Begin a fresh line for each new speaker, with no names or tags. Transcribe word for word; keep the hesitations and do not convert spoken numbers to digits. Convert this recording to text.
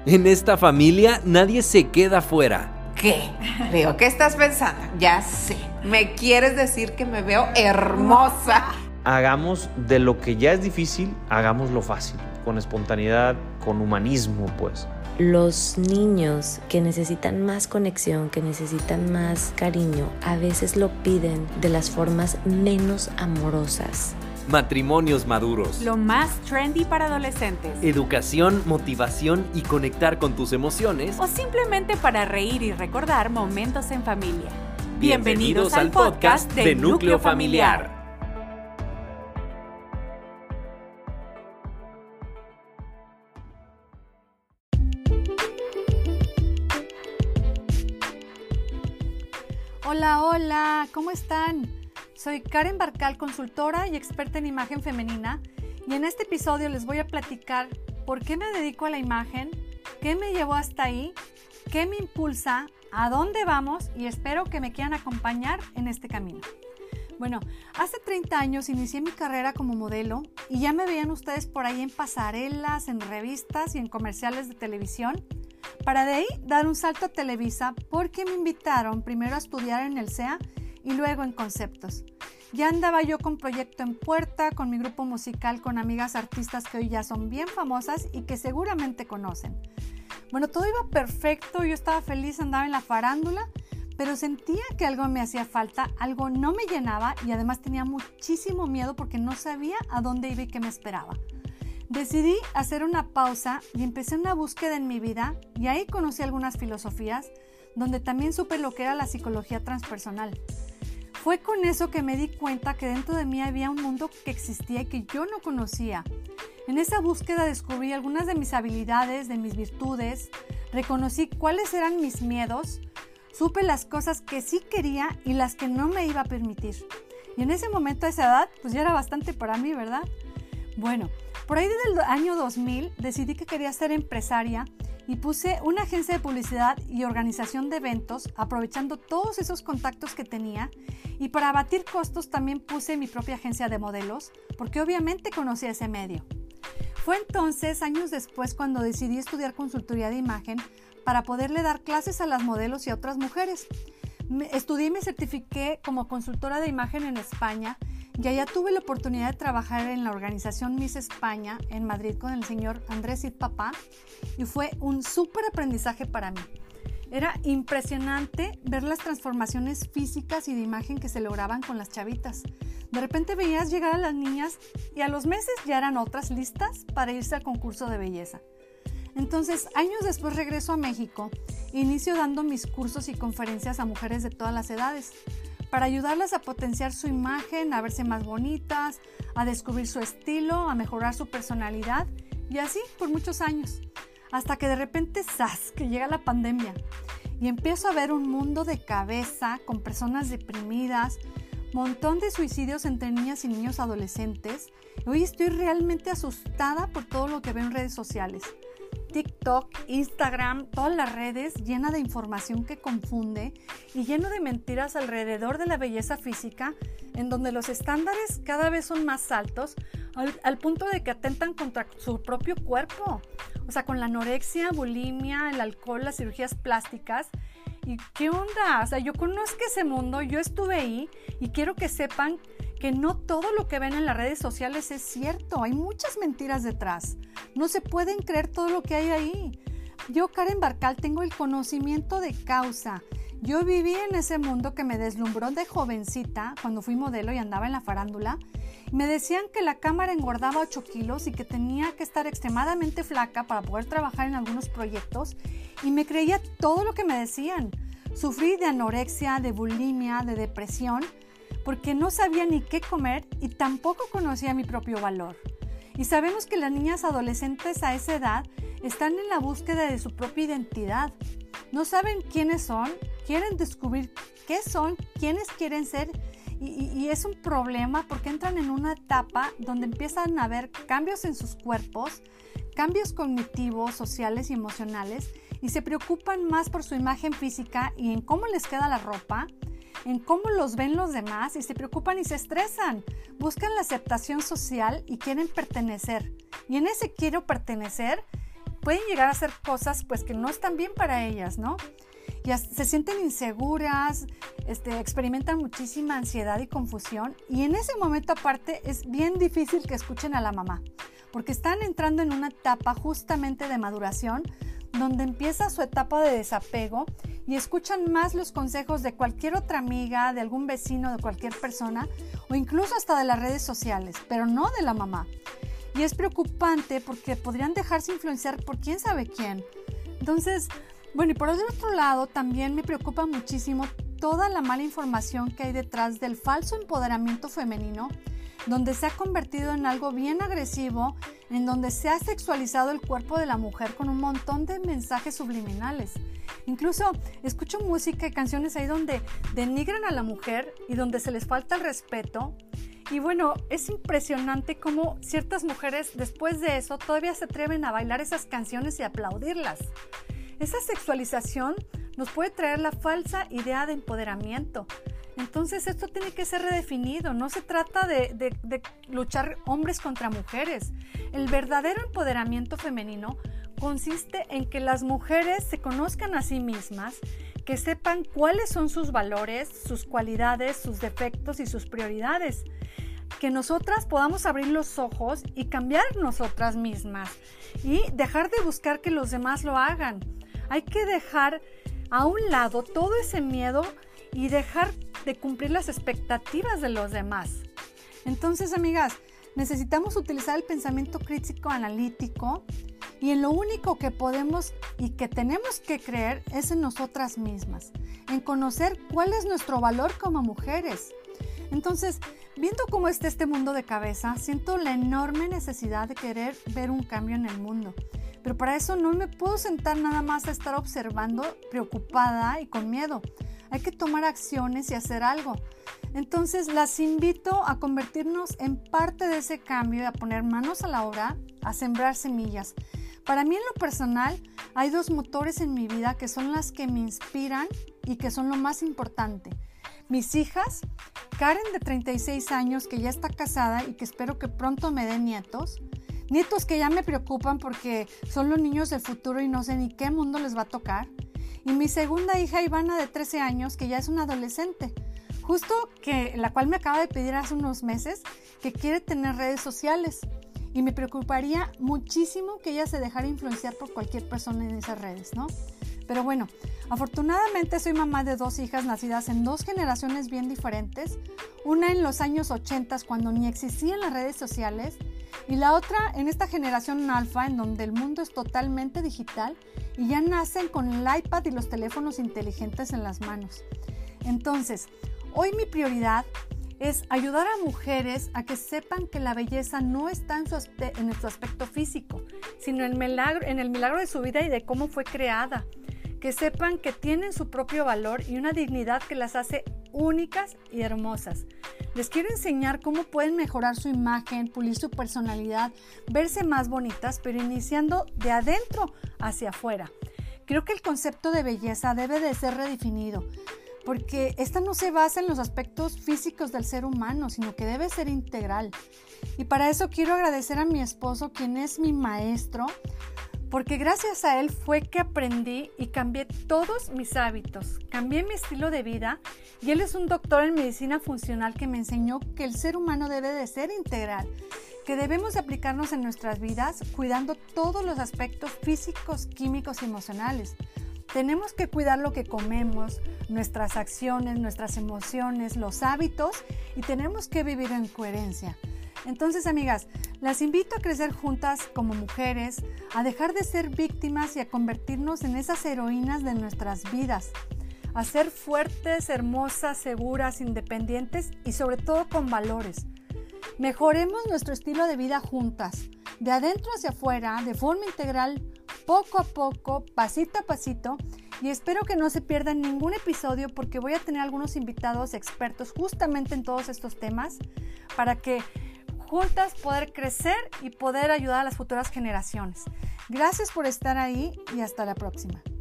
En esta familia nadie se queda fuera.
¿Qué? Leo, ¿qué estás pensando? Ya sé. ¿Me quieres decir que me veo hermosa?
Hagamos de lo que ya es difícil, hagámoslo fácil, con espontaneidad, con humanismo, pues.
Los niños que necesitan más conexión, que necesitan más cariño, a veces lo piden de las formas menos amorosas.
Matrimonios maduros.
Lo más trendy para adolescentes.
Educación, motivación y conectar con tus emociones.
O simplemente para reír y recordar momentos en familia.
Bienvenidos, Bienvenidos al podcast de, de Núcleo Familiar.
Hola, hola, ¿cómo están? Soy Karen Barcal, consultora y experta en imagen femenina, y en este episodio les voy a platicar por qué me dedico a la imagen, qué me llevó hasta ahí, qué me impulsa, a dónde vamos, y espero que me quieran acompañar en este camino. Bueno, hace treinta años inicié mi carrera como modelo y ya me veían ustedes por ahí en pasarelas, en revistas y en comerciales de televisión. Para de ahí dar un salto a Televisa porque me invitaron primero a estudiar en el C E A y luego en Conceptos. Ya andaba yo con proyecto en puerta, con mi grupo musical, con amigas artistas que hoy ya son bien famosas y que seguramente conocen. Bueno, todo iba perfecto, yo estaba feliz, andaba en la farándula, pero sentía que algo me hacía falta, algo no me llenaba y además tenía muchísimo miedo porque no sabía a dónde iba y qué me esperaba. Decidí hacer una pausa y empecé una búsqueda en mi vida y ahí conocí algunas filosofías donde también supe lo que era la psicología transpersonal. Fue con eso que me di cuenta que dentro de mí había un mundo que existía y que yo no conocía. En esa búsqueda descubrí algunas de mis habilidades, de mis virtudes, reconocí cuáles eran mis miedos, supe las cosas que sí quería y las que no me iba a permitir. Y en ese momento, a esa edad, pues ya era bastante para mí, ¿verdad? Bueno, por ahí desde el año dos mil decidí que quería ser empresaria y puse una agencia de publicidad y organización de eventos aprovechando todos esos contactos que tenía, y para abatir costos también puse mi propia agencia de modelos porque obviamente conocía ese medio. Fue entonces, años después, cuando decidí estudiar consultoría de imagen para poderle dar clases a las modelos y a otras mujeres. Me, estudié y me certifiqué como consultora de imagen en España. Y allá tuve la oportunidad de trabajar en la organización Miss España en Madrid con el señor Andrés Cid Papá y fue un súper aprendizaje para mí. Era impresionante ver las transformaciones físicas y de imagen que se lograban con las chavitas. De repente veías llegar a las niñas y a los meses ya eran otras listas para irse al concurso de belleza. Entonces, años después regreso a México e inicio dando mis cursos y conferencias a mujeres de todas las edades, para ayudarlas a potenciar su imagen, a verse más bonitas, a descubrir su estilo, a mejorar su personalidad y así por muchos años. Hasta que de repente, ¡zas!, que llega la pandemia y empiezo a ver un mundo de cabeza con personas deprimidas, montón de suicidios entre niñas y niños adolescentes. Hoy estoy realmente asustada por todo lo que veo en redes sociales. TikTok, Instagram, todas las redes llena de información que confunde y lleno de mentiras alrededor de la belleza física, en donde los estándares cada vez son más altos al, al punto de que atentan contra su propio cuerpo. O sea, con la anorexia, bulimia, el alcohol, las cirugías plásticas. ¿Y qué onda? O sea, yo conozco ese mundo, yo estuve ahí y quiero que sepan que no todo lo que ven en las redes sociales es cierto. Hay muchas mentiras detrás. No se pueden creer todo lo que hay ahí. Yo, Karen Barcal, tengo el conocimiento de causa. Yo viví en ese mundo que me deslumbró de jovencita cuando fui modelo y andaba en la farándula. Me decían que la cámara engordaba ocho kilos y que tenía que estar extremadamente flaca para poder trabajar en algunos proyectos, y me creía todo lo que me decían. Sufrí de anorexia, de bulimia, de depresión, porque no sabía ni qué comer y tampoco conocía mi propio valor. Y sabemos que las niñas adolescentes a esa edad están en la búsqueda de su propia identidad. No saben quiénes son, quieren descubrir qué son, quiénes quieren ser, y, y, y es un problema porque entran en una etapa donde empiezan a ver cambios en sus cuerpos, cambios cognitivos, sociales y emocionales, y se preocupan más por su imagen física y en cómo les queda la ropa, en cómo los ven los demás, y se preocupan y se estresan. Buscan la aceptación social y quieren pertenecer. Y en ese quiero pertenecer pueden llegar a hacer cosas pues que no están bien para ellas, ¿no? Ya se sienten inseguras, este, experimentan muchísima ansiedad y confusión, y en ese momento aparte es bien difícil que escuchen a la mamá, porque están entrando en una etapa justamente de maduración, donde empieza su etapa de desapego y escuchan más los consejos de cualquier otra amiga, de algún vecino, de cualquier persona, o incluso hasta de las redes sociales, pero no de la mamá. Y es preocupante porque podrían dejarse influenciar por quién sabe quién. Entonces, bueno, y por el otro lado, también me preocupa muchísimo toda la mala información que hay detrás del falso empoderamiento femenino, donde se ha convertido en algo bien agresivo, en donde se ha sexualizado el cuerpo de la mujer con un montón de mensajes subliminales. Incluso escucho música y canciones ahí donde denigran a la mujer y donde se les falta el respeto. Y bueno, es impresionante cómo ciertas mujeres después de eso todavía se atreven a bailar esas canciones y aplaudirlas. Esa sexualización nos puede traer la falsa idea de empoderamiento. Entonces esto tiene que ser redefinido. No se trata de, de, de luchar hombres contra mujeres. El verdadero empoderamiento femenino consiste en que las mujeres se conozcan a sí mismas, que sepan cuáles son sus valores, sus cualidades, sus defectos y sus prioridades. Que nosotras podamos abrir los ojos y cambiar nosotras mismas y dejar de buscar que los demás lo hagan. Hay que dejar a un lado todo ese miedo y dejar de cumplir las expectativas de los demás. Entonces, amigas, necesitamos utilizar el pensamiento crítico analítico, y en lo único que podemos y que tenemos que creer es en nosotras mismas, en conocer cuál es nuestro valor como mujeres. Entonces, viendo cómo está este mundo de cabeza, siento la enorme necesidad de querer ver un cambio en el mundo. Pero para eso no me puedo sentar nada más a estar observando, preocupada y con miedo. Hay que tomar acciones y hacer algo. Entonces, las invito a convertirnos en parte de ese cambio y a poner manos a la obra, a sembrar semillas. Para mí, en lo personal, hay dos motores en mi vida que son las que me inspiran y que son lo más importante. Mis hijas, Karen de treinta y seis años, que ya está casada y que espero que pronto me dé nietos. Nietos que ya me preocupan porque son los niños del futuro y no sé ni qué mundo les va a tocar. Y mi segunda hija, Ivana, de trece años, que ya es una adolescente, justo que la cual me acaba de pedir hace unos meses que quiere tener redes sociales. Y me preocuparía muchísimo que ella se dejara influenciar por cualquier persona en esas redes, ¿no? Pero bueno, afortunadamente soy mamá de dos hijas nacidas en dos generaciones bien diferentes. Una en los años ochenta, cuando ni existían las redes sociales, y la otra en esta generación alfa, en donde el mundo es totalmente digital y ya nacen con el iPad y los teléfonos inteligentes en las manos. Entonces, hoy mi prioridad es ayudar a mujeres a que sepan que la belleza no está en su, aspe- en su aspecto físico, sino en el, milagro, en el milagro de su vida y de cómo fue creada. Que sepan que tienen su propio valor y una dignidad que las hace únicas y hermosas. Les quiero enseñar cómo pueden mejorar su imagen, pulir su personalidad, verse más bonitas, pero iniciando de adentro hacia afuera. Creo que el concepto de belleza debe de ser redefinido, porque esta no se basa en los aspectos físicos del ser humano, sino que debe ser integral. Y para eso quiero agradecer a mi esposo, quien es mi maestro, porque gracias a él fue que aprendí y cambié todos mis hábitos, cambié mi estilo de vida, y él es un doctor en medicina funcional que me enseñó que el ser humano debe de ser integral, que debemos aplicarnos en nuestras vidas cuidando todos los aspectos físicos, químicos y emocionales. Tenemos que cuidar lo que comemos, nuestras acciones, nuestras emociones, los hábitos, y tenemos que vivir en coherencia. Entonces, amigas, las invito a crecer juntas como mujeres, a dejar de ser víctimas y a convertirnos en esas heroínas de nuestras vidas, a ser fuertes, hermosas, seguras, independientes y sobre todo con valores. Mejoremos nuestro estilo de vida juntas, de adentro hacia afuera, de forma integral, poco a poco, pasito a pasito, y espero que no se pierdan ningún episodio porque voy a tener algunos invitados expertos justamente en todos estos temas para que juntas poder crecer y poder ayudar a las futuras generaciones. Gracias por estar ahí y hasta la próxima.